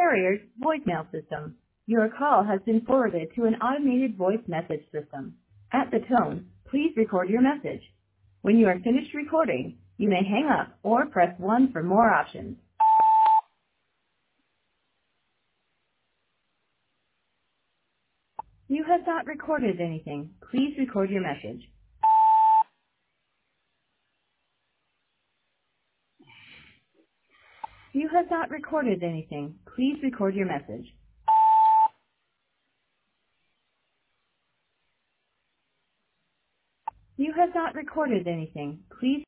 carrier's voicemail system. Your call has been forwarded to an automated voice message system. At the tone, please record your message. When you are finished recording, you may hang up or press 1 for more options. You have not recorded anything. Please record your message. You have not recorded anything. Please record your message. You have not recorded anything. Please